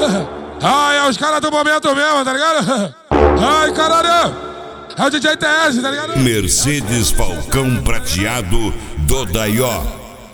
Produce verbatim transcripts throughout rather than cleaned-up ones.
Ai, é os caras do momento mesmo, tá ligado? Ai, caralho! É o D J T S, tá ligado? Mercedes Falcão Prateado do Daió.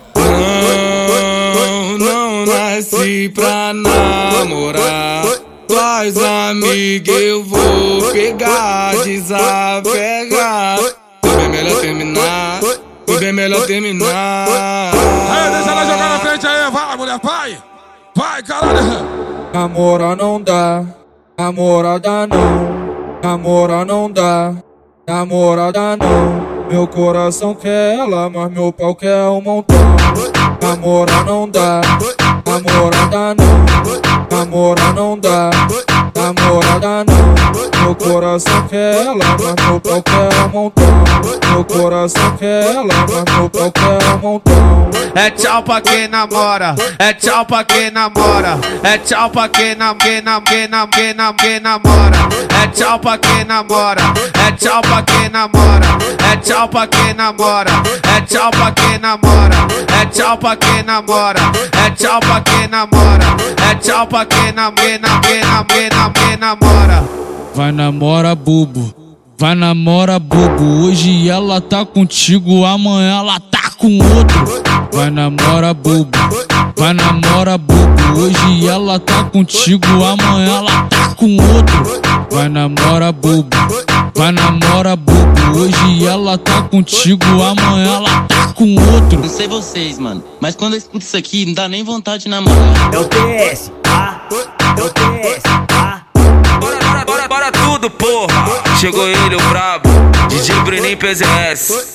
Não, não nasci pra namorar. Tuas amigas eu vou pegar, desapegar. Foi bem melhor terminar, foi bem melhor terminar. Aí, deixa ela jogar na frente aí, vai, mulher, vai! Vai, caralho! Namorar não dá, namorada não. Namorar não dá, namorada não. Meu coração quer ela, mas meu pau quer um montão. Namorar não dá, namorada não. Namorar não dá, namorada não. Meu coração quer ela, mas meu pau quer um montão. Meu coração quer ela, mas meu pau quer um montão. É tchau pra quem namora, é tchau pra quem namora, é tchau pra quem nam, quem nam, quem nam, quem nam, quem namora. É tchau pra quem namora, é tchau pra quem namora, é tchau pra quem namora, é tchau pra quem namora, é tchau pra quem namora, é tchau pra quem namora, é tchau pra quem nam, quem nam, quem nam, quem nam, quem namora. Vai namora bubo, vai namora bubo. Hoje ela tá contigo, amanhã ela tá com outro. Vai namora bubo, vai namora bubo. Hoje ela tá contigo, amanhã ela tá com outro. Vai namora bubo, vai namora bubo. Hoje ela tá contigo, amanhã ela tá com outro. Não sei vocês, mano, mas quando eu escuto isso aqui, não dá nem vontade de namorar. É o T S, ah, é o T S, ah. Bora, bora, bora, bora tudo, porra. Chegou ele, o brabo, D J Brenin P Z S.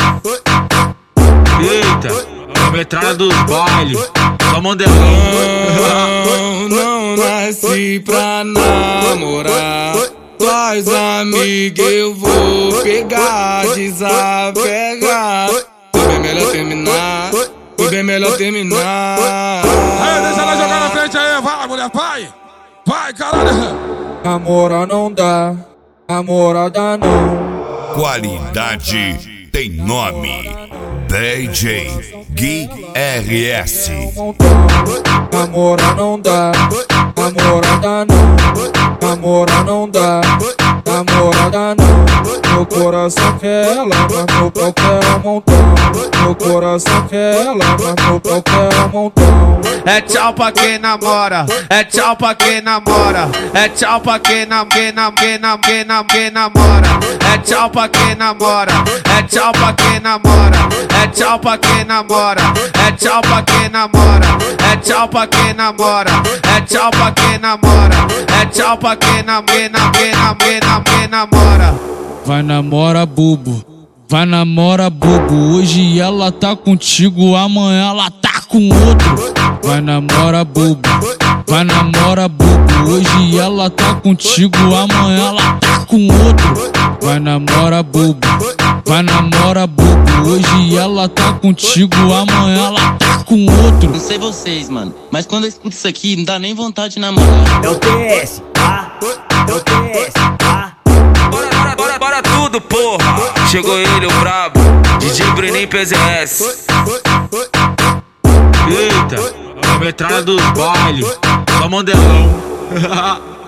Eita, a metralha dos bailes, só modelão. Não, não nasci pra namorar. Tuas amigas eu vou pegar, desapegar. Foi bem melhor terminar, foi bem melhor terminar. Aí, deixa ela jogar na frente aí, vai, mulher, vai! Vai, caralho! Namorar não dá, namorada não. Qualidade tem nome. D J Gui R S. Namorar não dá, namorada não. Namorar não dá, namorada não. Meu coração quer ela, mas meu pau quer um montão. Meu coração quer ela, mas meu pau quer um montão. É tchau pra quem namora, é tchau pra quem namora, é tchau pra quem nam, quem nam, quem nam, quem nam, quem namora. É tchau pra quem namora, é tchau pra quem namora, é tchau pra quem namora, é tchau pra quem namora, é tchau pra quem namora, é tchau pra quem namora, é tchau pra quem nam, quem nam, quem nam, quem nam, quem namora. Vai namora bubo, vai namora bubo. Hoje ela tá contigo, amanhã ela tá com outro. Vai namora bubo, vai namora bubo. Hoje ela tá contigo, amanhã ela tá com outro. Vai namora bubo, vai namora bubo. Hoje ela tá contigo, amanhã ela tá com outro. Não sei vocês, mano, mas quando eu escuto isso aqui, não dá nem vontade de namorar. É o T S, ah, é o T S, ah. Bora, bora, bora, bora tudo, porra. Chegou ele, o brabo, D J Brenin P Z S. Eita, a metralha dos bailes, só modelão.